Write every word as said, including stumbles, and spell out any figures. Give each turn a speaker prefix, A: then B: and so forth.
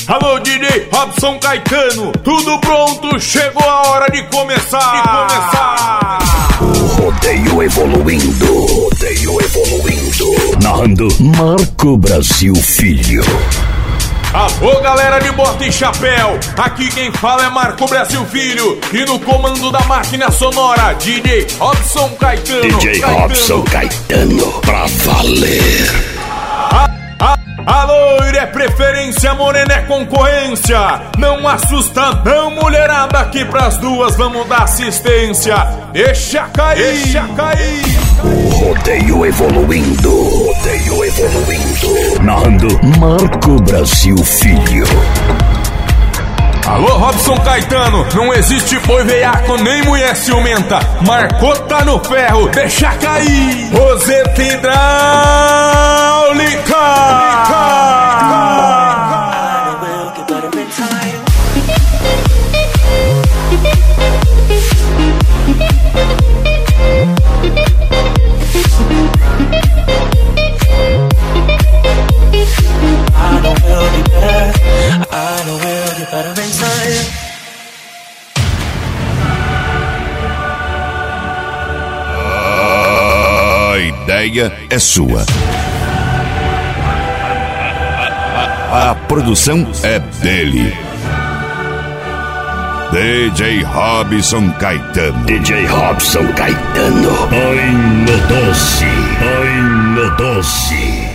A: Alô, D J Robson Caetano, tudo pronto? Chegou a hora de começar! De começar!
B: O rodeio evoluindo, rodeio evoluindo. Narrando Marco Brasil Filho.
A: Alô, galera de bota e chapéu, aqui quem fala é Marco Brasil Filho. E no comando da máquina sonora, D J Robson Caetano.
B: D J
A: Caetano.
B: Robson Caetano, pra valer.
A: A loira é preferência, morena é concorrência. Não assusta não, mulherada, aqui pras duas vamos dar assistência. Deixa cair, deixa cair.
B: O rodeio evoluindo, rodeio evoluindo. Narrando Marco Brasil Filho.
A: Alô, Robson Caetano, não existe boi veiaco nem mulher ciumenta. Marcou tá no ferro, deixa cair. Roseta hidráulica.
C: A ideia é sua. A produção é dele. D J Robson Caetano.
B: D J Robson Caetano. Ai, no doce, ai, no doce.